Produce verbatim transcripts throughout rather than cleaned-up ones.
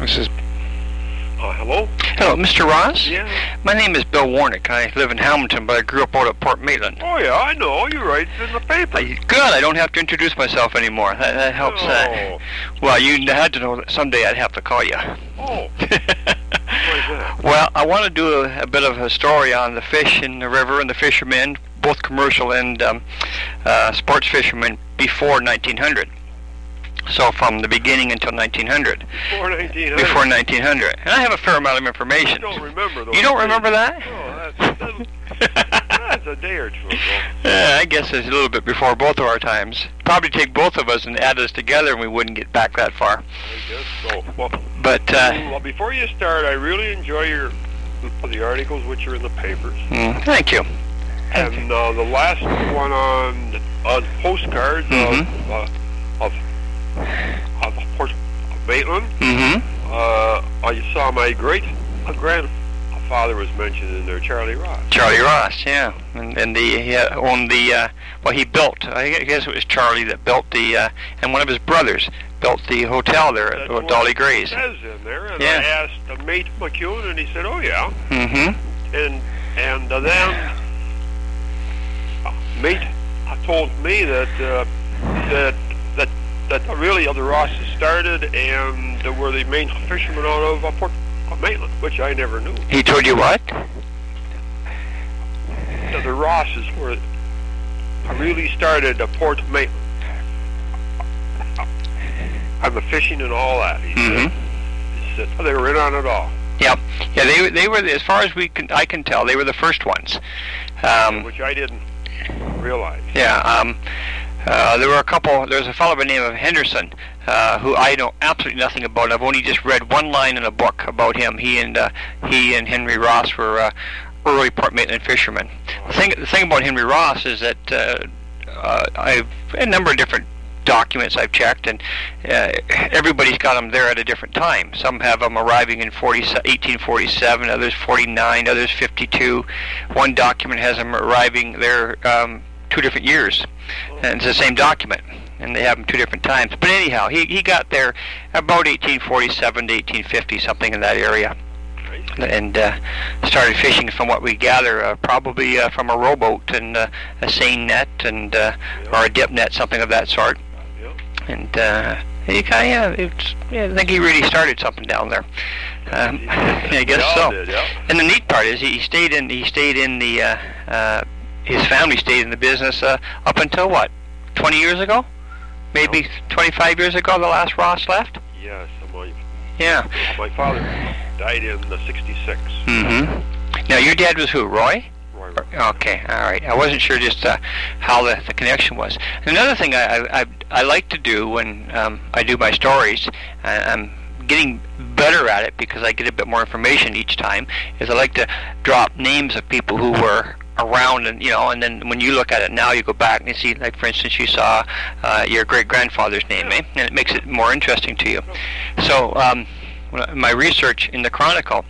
This is... Uh, hello? Hello, Mister Ross? Yeah. My name is Bill Warnick. I live in Hamilton, but I grew up out at Port Maitland. Oh, yeah, I know. You write in the paper. I, good. I don't have to introduce myself anymore. That, that helps. Oh. Uh, well, you had to know that someday I'd have to call you. Oh. What is that? Well, I want to do a, a bit of a story on the fish in the river and the fishermen, both commercial and um, uh, sports fishermen, before nineteen hundred. So from the beginning until nineteen hundred. Before nineteen hundred? Before nineteen hundred. And I have a fair amount of information. I don't remember those. You don't days. remember that? Oh, that's, that's, that's a day or two ago. Yeah, I guess it's a little bit before both of our times. Probably take both of us and add us together and we wouldn't get back that far. I guess so. Well, but, uh... well, before you start, I really enjoy your the articles which are in the papers. Mm, thank you. Thank and you. Uh, the last one on, on postcards mm-hmm. of... Uh, of of Port Maitland. Mm-hmm. Uh, I saw my great grandfather was mentioned in there, Charlie Ross. Charlie Ross, yeah, and, and the he owned the uh, well, he built. I guess it was Charlie that built the, uh, and one of his brothers built the hotel there at That's Dolly Gray's. It says in there, and yeah. I asked uh, Mate McEwen, and he said, "Oh yeah." Mm-hmm. And and uh, then uh, Mate told me that uh, that. that that really the Rosses started and uh, were the main fishermen out of uh, Port uh, Maitland, which I never knew. He told you what? That the Rosses were uh, really started at Port Maitland. I'm a fishing and all that. He mm-hmm. said. He said oh, they were in on it all. Yeah, yeah. They they were, as far as we can, I can tell, they were the first ones. Um, which I didn't realize. Yeah. Um, Uh, there were a couple, there was a fellow by the name of Henderson, uh, who I know absolutely nothing about. I've only just read one line in a book about him. He and uh, he and Henry Ross were uh, early Port Maitland fishermen. The thing, the thing about Henry Ross is that uh, uh, I've a number of different documents I've checked, and uh, everybody's got them there at a different time. Some have them arriving in eighteen forty-seven, others forty-nine, others fifty-two. One document has them arriving there um, two different years. And it's the same document, and they have them two different times. But anyhow, he he got there about eighteen forty-seven to eighteen fifty, something in that area, and uh, started fishing, from what we gather, uh, probably uh, from a rowboat and uh, a seine net and uh, yep. or a dip net, something of that sort. Yep. And uh, he kind of, it's, yeah, I think he really started something down there. Um, I guess so. Did, yep. And the neat part is he stayed in he stayed in the. Uh, uh, His family stayed in the business uh, up until, what, twenty years ago? Maybe no. twenty-five years ago the last Ross left? Yes. My, yeah. My father died in uh, sixty-six. Mm-hmm. Now, your dad was who, Roy? Roy. Okay, all right. I wasn't sure just uh, how the, the connection was. Another thing I, I, I, I like to do when um, I do my stories, uh, I'm getting better at it because I get a bit more information each time, is I like to drop names of people who were around, and you know, and then when you look at it now, you go back and you see, like for instance, you saw uh, your great grandfather's name, eh? And it makes it more interesting to you. So, um, my research in the Chronicle,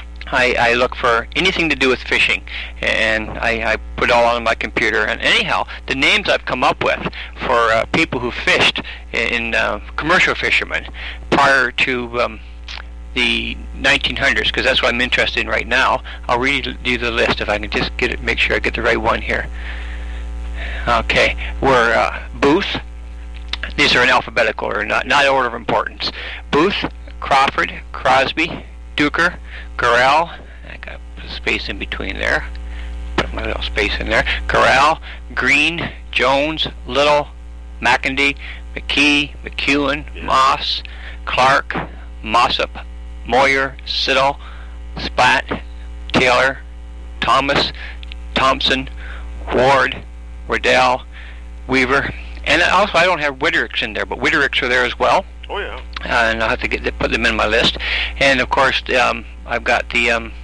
I, I look for anything to do with fishing, and I, I put it all on my computer. And anyhow, the names I've come up with for uh, people who fished in uh, commercial fishermen prior to um, the nineteen hundreds, because that's what I'm interested in right now. I'll read you the list if I can just get it, make sure I get the right one here. Okay, we're uh, Booth. These are in alphabetical order, not not order of importance. Booth, Crawford, Crosby, Duker, Corral. I got a space in between there. Put my little space in there. Corral, Green, Jones, Little, McIndy, McKee, McEwen, yeah. Moss, Clark, Mossop, Moyer, Siddle, Splatt, Taylor, Thomas, Thompson, Ward, Wardell, Weaver, and also I don't have Wittericks in there, but Wittericks are there as well. Oh yeah. Uh, and I'll have to get put them in my list. And of course, um, I've got the um,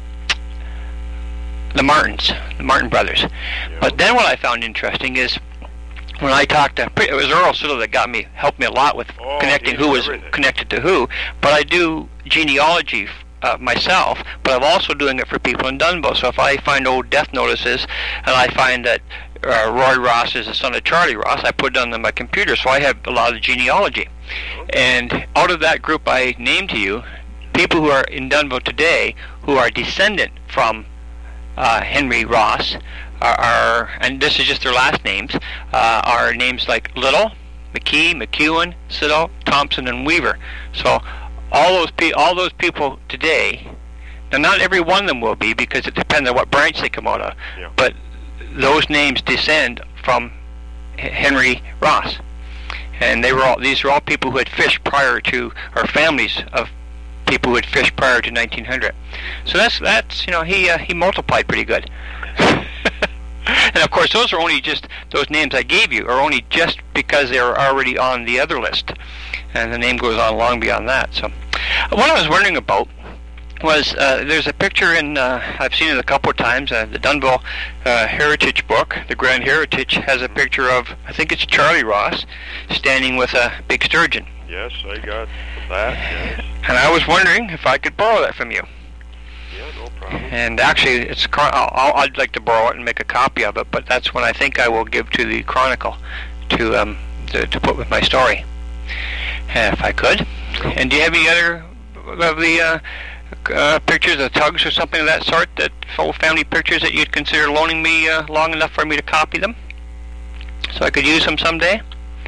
the Martins, the Martin brothers. Yeah. But then what I found interesting is when I talked to, it was Earl Siddle that got me, helped me a lot with oh, connecting who was everything. Connected to who. But I do genealogy uh, myself, but I'm also doing it for people in Dunbo. So if I find old death notices and I find that uh, Roy Ross is the son of Charlie Ross, I put it on my computer, so I have a lot of genealogy. And out of that group I named to you, people who are in Dunnville today who are descendant from uh, Henry Ross are, are, and this is just their last names, uh, are names like Little, McKee, McEwen, Siddall, Thompson, and Weaver. So all those pe- all those people today, now not every one of them will be, because it depends on what branch they come out of, yeah. but those names descend from H- Henry Ross. And they were all, these are all people who had fished prior to, or families of people who had fished prior to nineteen hundred. So that's, that's you know, he uh, he multiplied pretty good. And of course, those are only just, those names I gave you are only just because they are already on the other list. And the name goes on long beyond that. So what I was wondering about was, uh, there's a picture in, uh, I've seen it a couple of times, uh, the Dunnville uh, Heritage book, the Grand Heritage, has a picture of, I think it's Charlie Ross, standing with a big sturgeon. Yes, I got that, yes. And I was wondering if I could borrow that from you. Yeah, no problem. And actually, it's I'll, I'd like to borrow it and make a copy of it, but that's one I think I will give to the Chronicle to um to, to put with my story, uh, if I could. And do you have any other of the uh, uh, pictures of tugs or something of that sort, that old family pictures that you'd consider loaning me uh, long enough for me to copy them, so I could use them someday?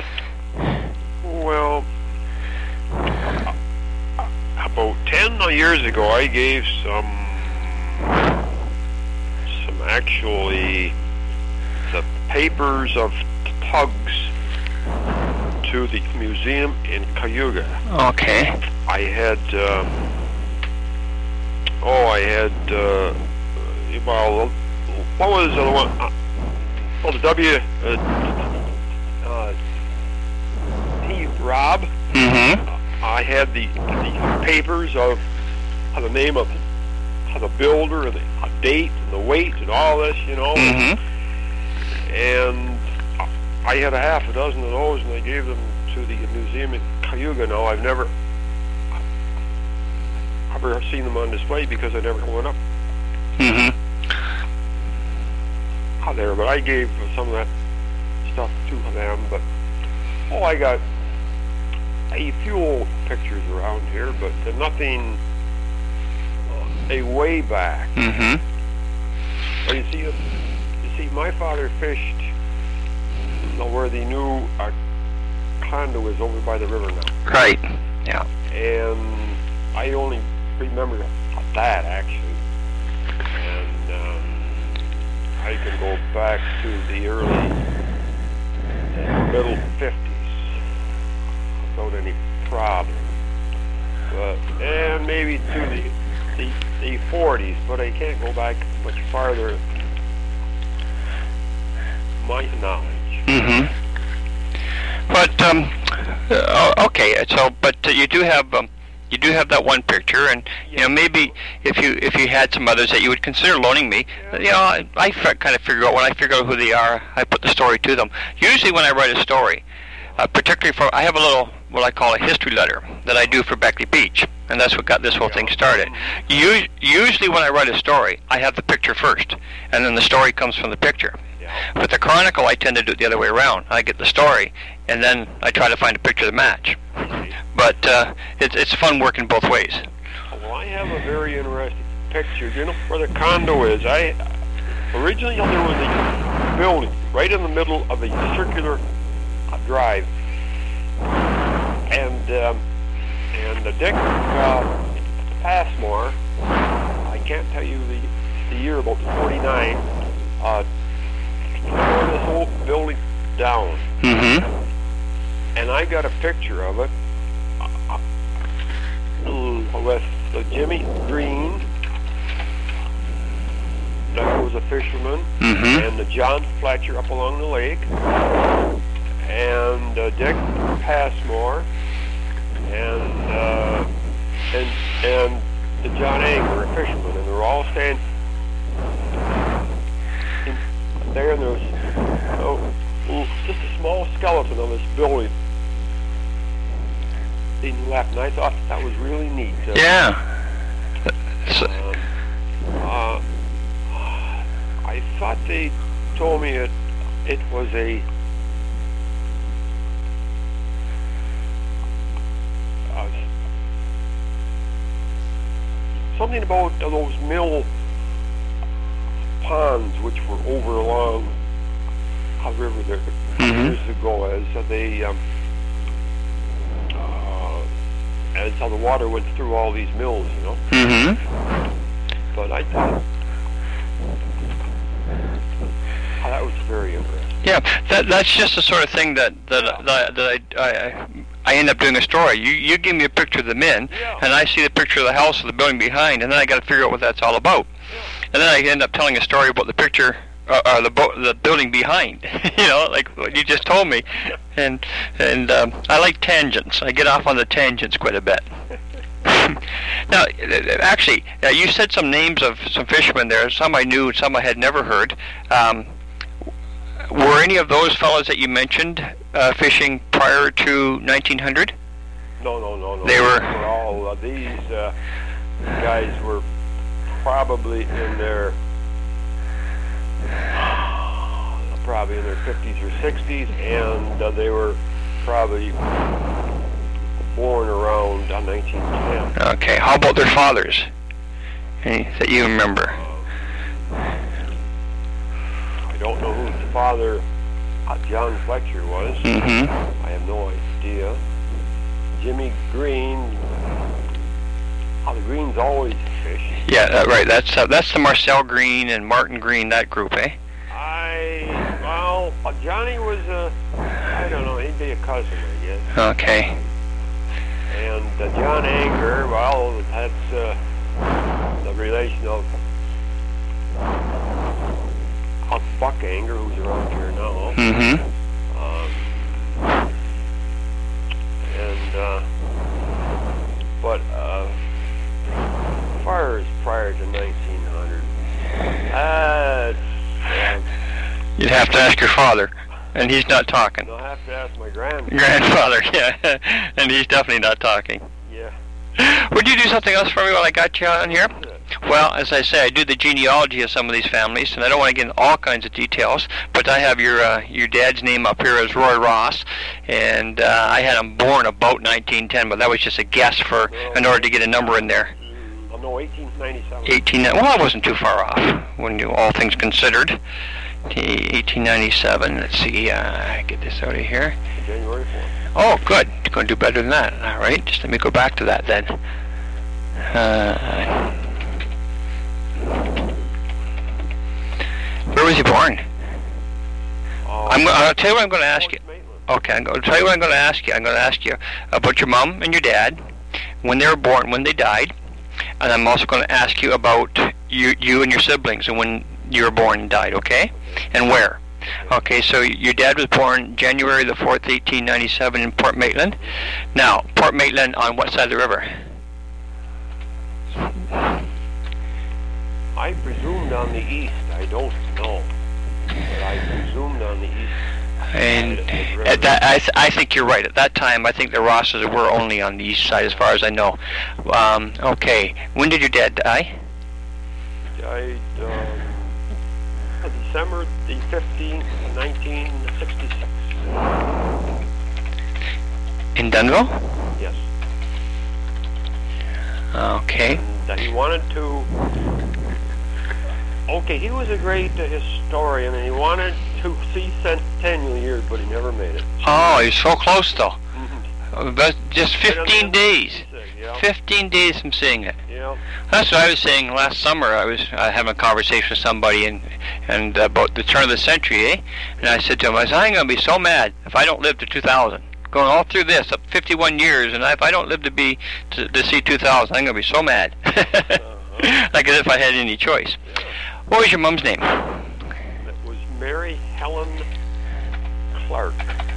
Well, about ten years ago, I gave some, some actually, the papers of tugs to the museum in Cayuga. Okay. I had, um, oh, I had, uh, well, what was the one? Uh, oh, the W, uh, uh, T. Rob. Mm-hmm. I had the, the papers of, of the name of, of the builder and the uh, date and the weight and all this, you know. Mm-hmm. And I had a half a dozen of those, and I gave them to the museum in Cayuga. Now, I've never, I've never seen them on display because I never went up Mm-hmm. out there. But I gave some of that stuff to them. But oh, I got a few old pictures around here, but nothing uh, a way back. Mm-hmm. Well, you see, you see, my father fished you know, where the new uh, condo is over by the river now. Right. Yeah. And I only remember that actually, and um, I can go back to the early, uh, middle fifties. Without any problem, but and maybe to the, the the forties, but I can't go back much farther. My knowledge. Mm-hmm. But um, uh, okay, so but uh, you do have um, you do have that one picture, and you know maybe if you if you had some others that you would consider loaning me, you know I, I kind of figure out when I figure out who they are, I put the story to them. Usually when I write a story, uh, particularly for I have a little what I call a history letter that I do for Beckley Beach, and that's what got this whole thing started. U- usually when I write a story, I have the picture first, and then the story comes from the picture. But the Chronicle, I tend to do it the other way around. I get the story, and then I try to find a picture to match. But uh, it's it's fun working both ways. Well, I have a very interesting picture. You know where the condo is? I originally there was a building right in the middle of a circular uh, drive, and um, and the Dick uh, Passmore. I can't tell you the the year, about forty-nine. Uh, tore this whole building down. Mm-hmm. And I got a picture of it uh, with uh, Jimmy Green, that was a fisherman, Mm-hmm. and the John Fletcher up along the lake, and uh, Dick Passmore, and uh, and and the John Angler, a fisherman, and they're all standing there, and there was oh, just a small skeleton of this building being left, and I thought that was really neat. Uh, Yeah. So, um, uh, I thought they told me it it was a something about uh, those mill ponds which were over along a river there Mhm. years ago, as uh, they um, uh, as how the water went through all these mills, you know. Mm-hmm. But I thought oh, that was very interesting. Yeah, that that's just the sort of thing that that Yeah. that, that I, I I end up doing a story. You you give me a picture of the men, Yeah. and I see the picture of the house or the building behind, and then I got to figure out what that's all about. Yeah. And then I end up telling a story about the picture, uh, uh, the bo- the building behind. You know, like what you just told me. And and um, I like tangents. I get off on the tangents quite a bit. Now, actually, uh, you said some names of some fishermen there. Some I knew, some I had never heard. Um, were any of those fellows that you mentioned uh, fishing prior to nineteen hundred? No, no, no, no. They were- all uh, these uh, guys were probably in their probably in their fifties or sixties, and uh, they were probably born around uh, nineteen ten. Okay. How about their fathers? Any that you remember? I don't know who the father, uh, John Fletcher, was. Mm-hmm. I have no idea. Jimmy Green. Oh, the Greens always fish. Yeah, uh, right. That's uh, that's the Marcel Green and Martin Green, that group, eh? I, well, uh, Johnny was a, I don't know, he'd be a cousin, I guess. Okay. And uh, John Anger, well, that's uh, the relation of, of Buck Anger, who's around here now. Mm-hmm. Um, and, uh, but, uh, as far as prior to nineteen hundred, uh, uh, You'd have to ask your father, and he's not talking. I'll have to ask my grandfather. Grandfather, yeah, and he's definitely not talking. Yeah. Would you do something else for me while I got you on here? Well, as I say, I do the genealogy of some of these families, and I don't want to get into all kinds of details, but I have your uh, your dad's name up here as Roy Ross, and uh, I had him born about nineteen ten, but that was just a guess for in order to get a number in there. Mm, no, eighteen ninety-seven. eighteen, well, I wasn't too far off when you all things considered. eighteen ninety-seven. Let's see. Uh, get this out of here. January fourth. Oh, good. You're going to do better than that. All right. Just let me go back to that then. Uh, where was he born? Uh, I'm, I'll tell you what I'm going to ask you. Maitland. Okay, I'm going to tell you what I'm going to ask you. I'm going to ask you about your mom and your dad, when they were born, when they died, and I'm also going to ask you about you, you and your siblings and when you were born and died. Okay, and where? Okay, so your dad was born January the fourth, eighteen ninety-seven, in Port Maitland. Now, Port Maitland on what side of the river? I presumed on the east. I don't know, but I presumed on the east. And side of the river. at that, I, th- I think you're right. At that time, I think the Rosses were only on the east side, as far as I know. Um, okay, when did your dad die? died um, December the fifteenth, nineteen sixty-six. In Dunville? Yes. Okay. And uh, he wanted to. Okay, he was a great uh, historian, and he wanted to see centennial years, but he never made it. Oh, he's so close, though. Mhm. Uh, but just fifteen days. Yeah. fifteen days from seeing it. Yeah. That's what I was saying last summer. I was uh, having a conversation with somebody and and uh, about the turn of the century, eh? And I said to him, I said, I'm going to be so mad if I don't live to two thousand. Going all through this, up fifty-one years, and if I don't live to be to, to see two thousand, I'm going to be so mad. uh-huh. Like as if I had any choice. Yeah. What was your mom's name? It was Mary Helen Clark.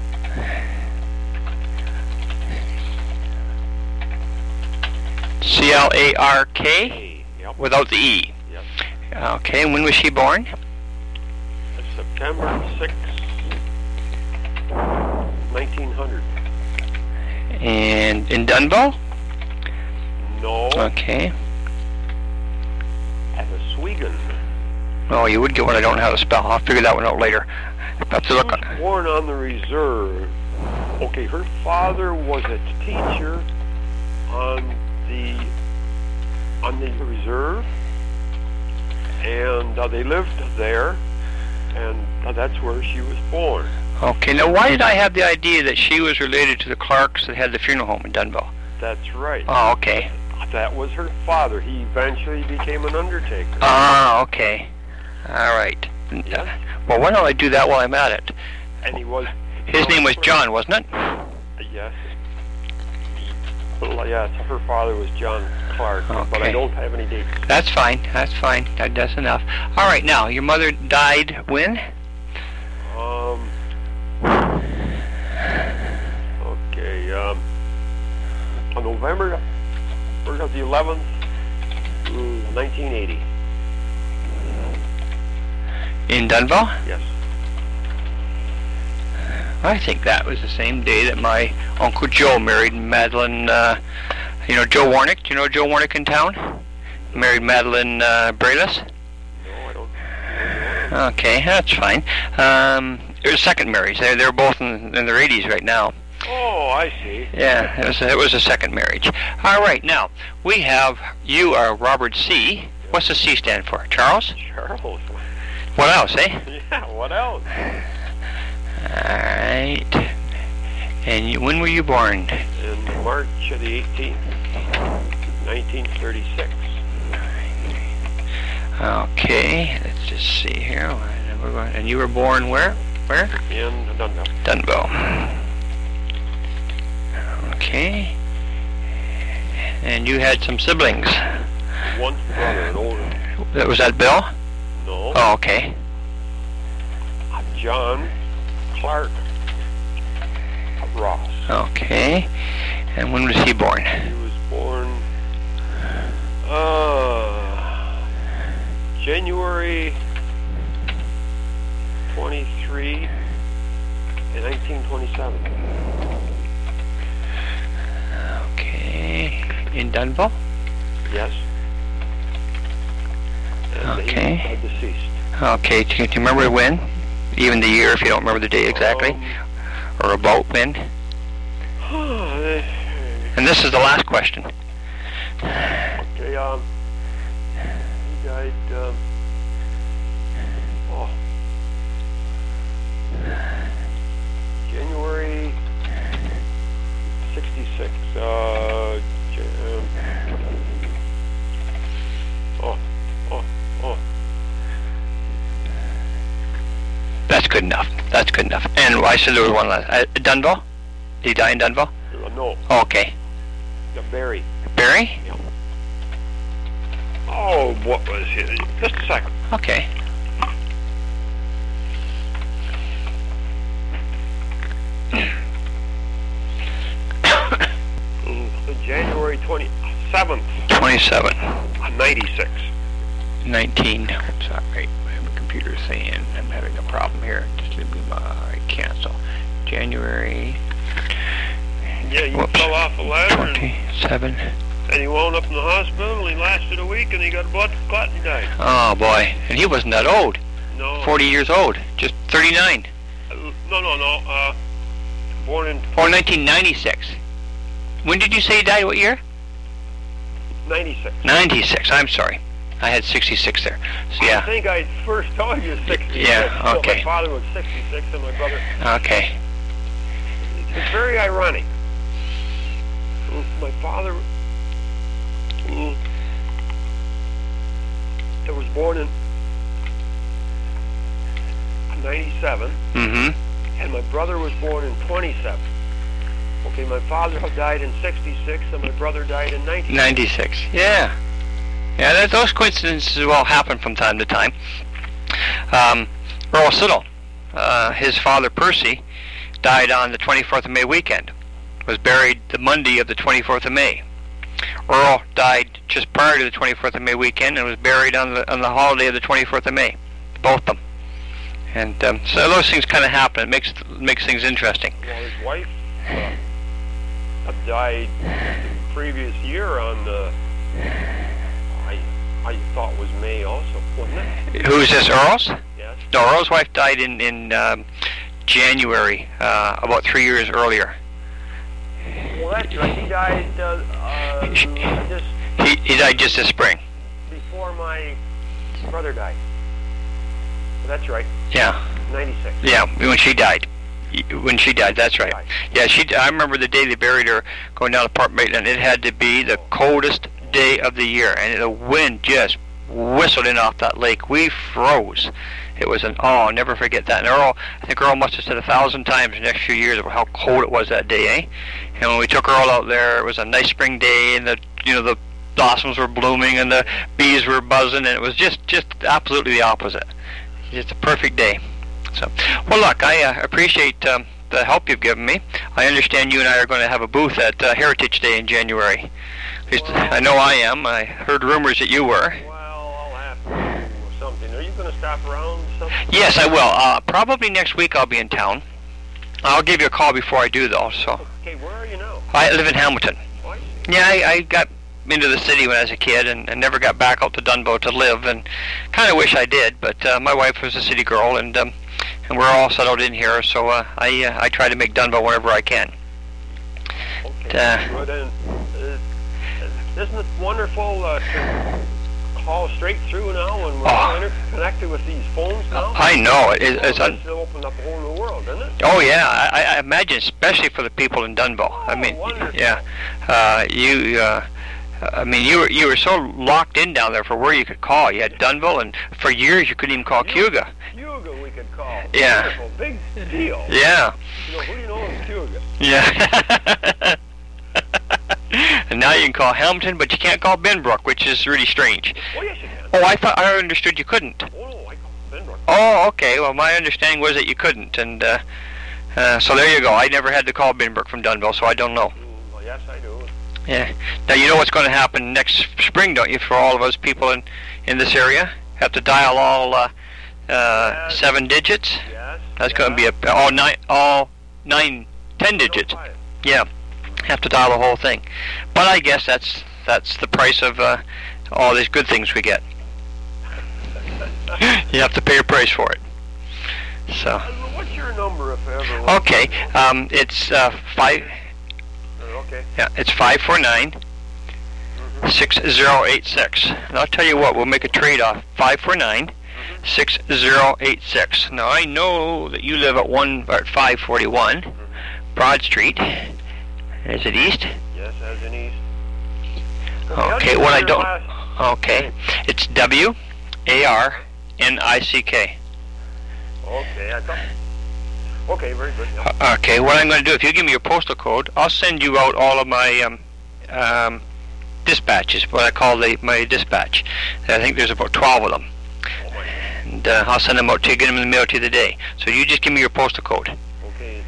C L A R K? Hey, yep. Without the E. Yep. Okay, and when was she born? September sixth, nineteen hundred. And in Dunville? No, Okay. at Oswego. Oh, you would get one I don't know how to spell. I'll figure that one out later. I'll have to She look was on. born on the reserve. Okay, her father was a teacher on the on the reserve, and uh, they lived there, and uh, that's where she was born. Okay, now why did I have the idea that she was related to the Clarks that had the funeral home in Dunville? That's right. Oh, okay. That was her father. He eventually became an undertaker. Ah, okay. All right. Yes. Well, why don't I do that while I'm at it? And he was... His name was John, wasn't it? Yes. Well, yes, her father was John Clark, Okay. but I don't have any dates. That's fine. That's fine. That, that's enough. All right, now, your mother died when? Um... Okay, um... on November of the eleventh, nineteen eighty. In Dunville? Yes. I think that was the same day that my Uncle Joe married Madeline, uh, you know, Joe Warnick. Do you know Joe Warnick in town? Married Madeline uh, Braylis? No, I don't. No, Okay, that's fine. Um, it was second marriage. They're, they're both in, in their eighties right now. Oh, I see. Yeah, it was, a, it was a second marriage. All right, now, we have, you are Robert C. What's the C stand for? Charles? Charles. What else, eh? Yeah, what else? All right. And you, when were you born? In March of the eighteenth, nineteen thirty-six. Okay, let's just see here. And you were born where? Where? In Dunville. Dunville. Okay. And you had some siblings. One brother, an older. That was that Bill? No. Oh, okay. John Clark Ross. Okay. And when was he born? He was born uh, January twenty-third in nineteen twenty-seven. Okay. In Dunville? Yes. And Okay. he is deceased. Okay. Do you, do you remember when? Even the year, if you don't remember the day exactly? Um, Or about when? And this is the last question. Okay, um, he died, um, oh, January sixty-six, uh, Jan- oh, oh, oh. That's good enough. That's good enough. And I said there was one last. Uh, Dunville? Did he die in Dunville? Uh, no, Oh, okay. the Barry. Barry? Oh, what was it? Just a second. Okay. January twenty-seventh, twenty-seven. ninety-six. nineteen. Oops, sorry. My computer's saying I'm having a problem here. Just leave me my cancel. January. Yeah, you Whoops. fell off a ladder and, twenty-seven. and he wound up in the hospital. He lasted a week and he got a blood clot and he died. Oh, boy. And he wasn't that old. No. forty years old. Just thirty-nine. Uh, no, no, no. Uh, born in Or nineteen ninety-six. When did you say he died? What year? ninety-six. ninety-six. I'm sorry. I had sixty-six there. So, I yeah. think I first told you sixty-six. Yeah, So okay. my father was sixty-six and my brother... Okay. It's very ironic. My father... mm, that was born in ninety-seven, Mm-hmm. and my brother was born in twenty-seven. Okay, my father died in sixty-six, and my brother died in ninety-six. ninety-six. Yeah. Yeah, that, those coincidences will happen from time to time. Um, Earl Siddle, uh, his father Percy, died on the twenty-fourth of May weekend. Was buried the Monday of the twenty-fourth of May. Earl died just prior to the twenty-fourth of May weekend and was buried on the on the holiday of the twenty-fourth of May. Both of them. And um, so those things kind of happen. It makes makes things interesting. Well, his wife uh, died the previous year on the... I I thought was May also, wasn't it? Who is this, Earl's? Yes. No, Earl's wife died in in um, January, uh, about three years earlier. Well, that's right. He died uh, uh, just He, he died just this spring. Before my brother died. That's right. Yeah. ninety-six. Yeah, when she died. When she died, that's right. Yeah, she. I remember the day they buried her going down to Port Maitland. It had to be the coldest day of the year, and the wind just whistled in off that lake. We froze. It was an, oh, I'll never forget that. And Earl, I think Earl must have said a thousand times in the next few years about how cold it was that day, eh? And when we took Earl out there, it was a nice spring day, and the, you know, the blossoms were blooming, and the bees were buzzing, and it was just, just absolutely the opposite. Just a perfect day. So, well, look, I uh, appreciate um, the help you've given me. I understand you and I are going to have a booth at uh, Heritage Day in January. At least well, I know I am. I heard rumors that you were. Well, I'll have to do something. Are you going to stop around something? Yes, I will. Uh, probably next week I'll be in town. I'll give you a call before I do, though. So. Okay, where are you now? I live in Hamilton. Oh, I see. Yeah, I, I got into the city when I was a kid and, and never got back out to Dunbo to live, and kind of wish I did, but uh, my wife was a city girl, and um, and we're all settled in here, so uh, I uh, I try to make Dunbo wherever I can. Okay. Uh, well, then, uh, isn't it wonderful uh, to call straight through now, and we're oh, all interconnected with these phones now? I know. It, it's well, un- it's opened up a whole new world, doesn't it? Oh, yeah. I, I imagine, especially for the people in Dunbo. Oh, I mean, wonderful. yeah. Uh, you... Uh, I mean, you were you were so locked in down there for where you could call. You had Dunville, and for years you couldn't even call Cayuga. Cayuga we could call. Yeah. Wonderful, big deal. Yeah. You know, who do you know in Cayuga? Yeah. And now you can call Hamilton, but you can't call Benbrook, which is really strange. Oh, yes, you can. Oh, I thought I understood you couldn't. Oh, no, I call Benbrook. Oh, okay. Well, my understanding was that you couldn't, and uh, uh, so there you go. I never had to call Benbrook from Dunville, so I don't know. Mm, well, yes, I do. Yeah. Now you know what's going to happen next spring, don't you? For all of us people in, in this area, have to dial all uh, uh, yes. seven digits. Yes. That's yes. going to be a, all nine, all nine, ten digits. Yeah. Have to dial the whole thing. But I guess that's that's the price of uh, all these good things we get. You have to pay a price for it. So. What's your number, if ever? Okay. Um, it's uh, five. Okay. Yeah, it's five four nine six zero eight six. And I'll tell you what, we'll make a trade off. Five four nine six zero eight six. Now I know that you live at one or at five forty one Broad Street. Is it east? Yes, as in east. Okay, what I don't. Okay, it's W A R N I C K. Okay, I thought. Okay, very good. Yep. Okay, what I'm going to do, if you give me your postal code, I'll send you out all of my um, um, dispatches, what I call the, my dispatch. I think there's about twelve of them. Oh, and uh, I'll send them out to you, get them in the mail to you today. So you just give me your postal code. Okay,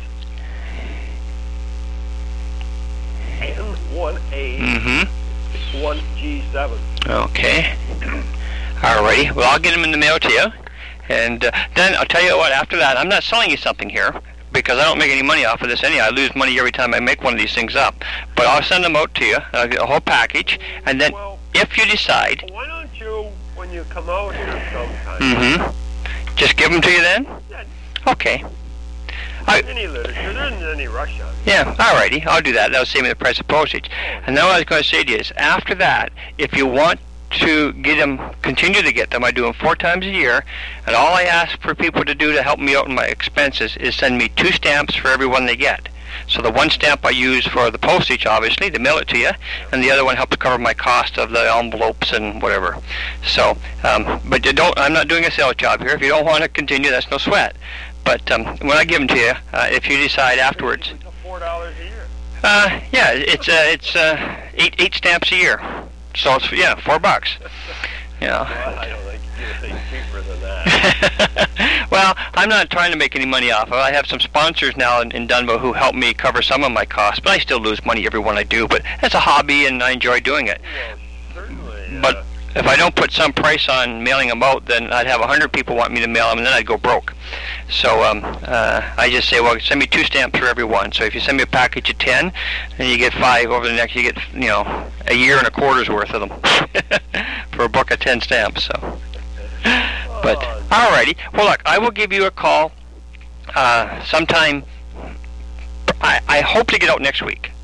it's N one A Mm-hmm. one G seven. Okay. Alrighty, well, I'll get them in the mail to you. And uh, then I'll tell you what, after that, I'm not selling you something here because I don't make any money off of this anyhow. I lose money every time I make one of these things up. But I'll send them out to you, uh, a whole package, and then well, if you decide... Why don't you, when you come out here sometime... Mm-hmm. Just give them to you then? Yeah. Okay. I, any literature, there isn't any rush on it. Yeah, alrighty, I'll do that. That'll save me the price of postage. And then what I was going to say to you is, after that, if you want to get them, continue to get them. I do them four times a year, and all I ask for people to do to help me out in my expenses is send me two stamps for every one they get. So the one stamp I use for the postage, obviously, to mail it to you, and the other one helps cover my cost of the envelopes and whatever. So, um, but you don't. I'm not doing a sales job here. If you don't want to continue, that's no sweat. But um, when I give them to you, uh, if you decide afterwards, four dollars a year. Uh, yeah, it's uh, it's uh, eight eight stamps a year. So it's, yeah, four bucks. Yeah. Well, I don't think you get anything cheaper than that. Well, I'm not trying to make any money off of it. I have some sponsors now in, in Dunbo who help me cover some of my costs, but I still lose money every one I do. But it's a hobby, and I enjoy doing it. Well, certainly. But uh, if I don't put some price on mailing them out, then I'd have a hundred people want me to mail them, and then I'd go broke. So um, uh, I just say, well, send me two stamps for every one. So if you send me a package of ten, then you get five over the next. You get, you know, a year and a quarter's worth of them for a book of ten stamps. So, but alrighty. Well, look, I will give you a call uh, sometime. I, I hope to get out next week.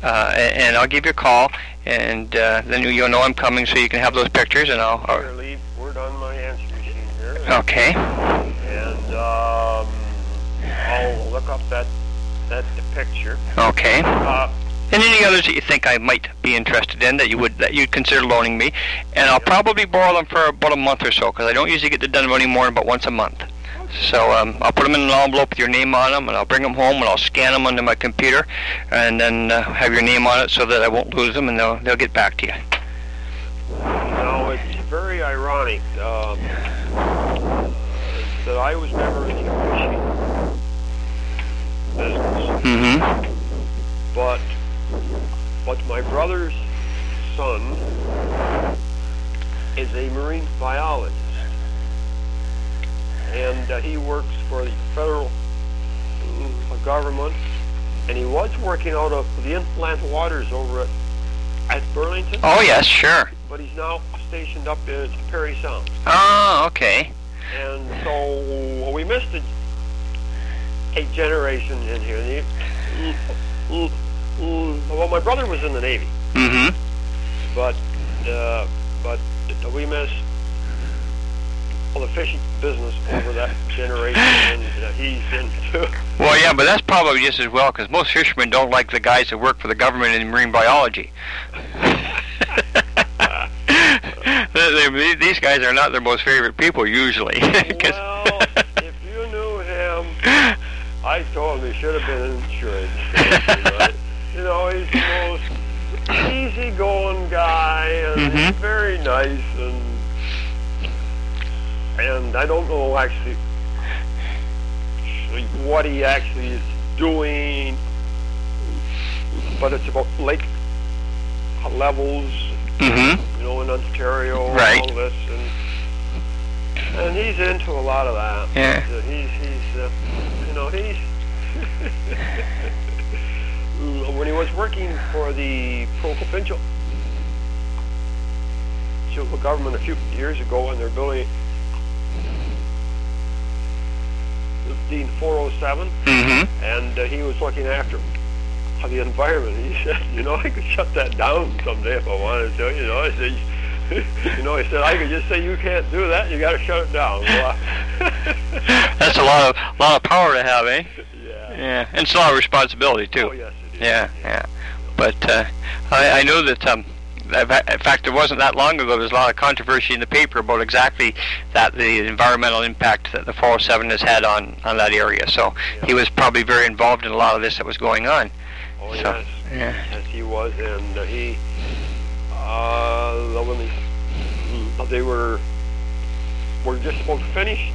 uh, and, and I'll give you a call, and uh, then you'll know I'm coming, so you can have those pictures, and I'll. I'll Here, leave word on my answer machine here. Okay. And um, I'll look up that that picture. Okay. Uh, and any others that you think I might be interested in that you would that you'd consider loaning me, and I'll probably borrow them for about a month or so, because I don't usually get them done anymore about once a month. So um, I'll put them in an envelope with your name on them, and I'll bring them home, and I'll scan them onto my computer, and then uh, have your name on it so that I won't lose them, and they'll they'll get back to you. No, it's very ironic um, that I was never in the fishing business. Mm-hmm. But but my brother's son is a marine biologist, and uh, he works for the federal uh, government, and he was working out of the inland waters over at, at Burlington. Oh, yes, sure. But he's now stationed up in Perry Sound. Oh, okay. And so we missed a, a generation in here. And he, well, my brother was in the Navy. Mm-hmm. But uh, but we missed all the fishing business over that generation, and uh, he's into. Well, yeah, but that's probably just as well, because most fishermen don't like the guys that work for the government in marine biology. they, they, these guys are not their most favorite people usually. Well, if you knew him, I told him he should have been in insurance. Right? You know, he's the most easygoing guy, and mm-hmm. he's very nice, and and I don't know actually what he actually is doing, but it's about lake levels, mm-hmm. you know, in Ontario, right. and all this, and and he's into a lot of that. Yeah. He's, uh, he's, he's uh, you know, he's. When he was working for the provincial government a few years ago, and they're building the four oh seven, mm-hmm. and uh, he was looking after the environment. He said, you know, I could shut that down someday if I wanted to. You know, I said, you know, he said, I could just say you can't do that. You got to shut it down. Well, that's a lot of lot of power to have, eh? Yeah. Yeah, and it's a lot of responsibility too. Oh, yes. Yeah, yeah, but uh, I, I know that. Um, in fact, it wasn't that long ago. There was a lot of controversy in the paper about exactly that the environmental impact that the four oh seven has had on, on that area. So yeah. He was probably very involved in a lot of this that was going on. Oh so, yes, yeah. yes he was, and uh, he uh, when they, they were were just about to finish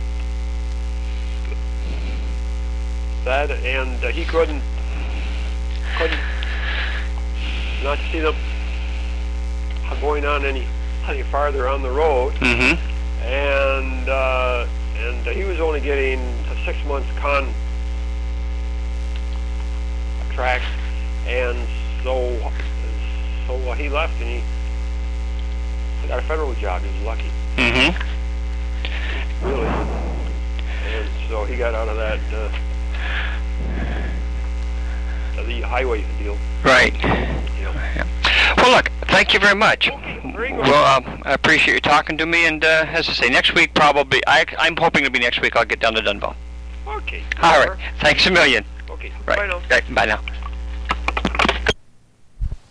that, and uh, he couldn't. couldn't not see them going on any any farther on the road, mm-hmm. and uh, and he was only getting a six month contract, and so so he left, and he got a federal job. He was lucky, mm-hmm. really, and so he got out of that. Uh, the highway deal. Right. Yeah. Well, look, thank you very much. Okay, very good. Well, um, I appreciate you talking to me, and uh, as I say, next week probably, I, I'm hoping it'll be next week I'll get down to Dunville. Okay. All right. Thanks a million. Okay. Right. Bye now. Right. Bye now.